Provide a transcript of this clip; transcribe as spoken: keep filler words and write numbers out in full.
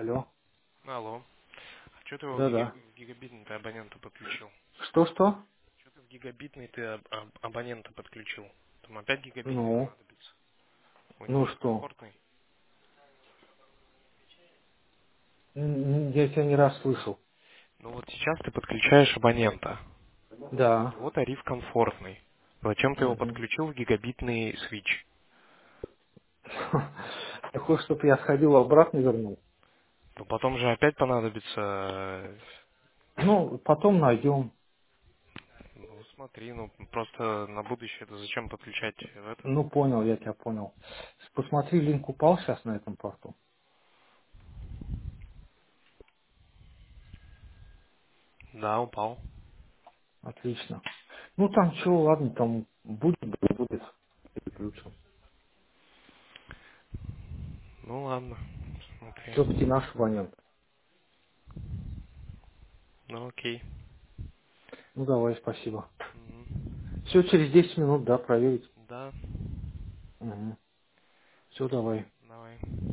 Алло. Алло. А что ты его в гига- Да-да. в гигабитный ты абонента подключил? Что-что? Что ты в гигабитный ты аб- аб- абонента подключил? Там опять гигабитный Ну, понадобится. У него ну же что? комфортный. М, м, Я тебя не раз слышал. Ну вот сейчас ты подключаешь абонента. У Да. него тариф комфортный. Зачем ты его Мгм. подключил в гигабитный свич? Ты хочешь, чтобы я сходил обратно и вернул? Ну потом же опять понадобится... э, Ну, потом найдем. Ну смотри, ну просто на будущее это зачем подключать в этот? Ну, понял, я тебя понял. Посмотри, линк упал сейчас на этом порту. Да, упал. Отлично. Ну, там что, ладно, там будет, да будет. Переключим. Ну ладно, смотри. Все-таки наш абонент. Ну окей. Ну, давай, спасибо. Мгм. Все, через десять минут, да, проверить. Да, Угу. Все, давай. давай.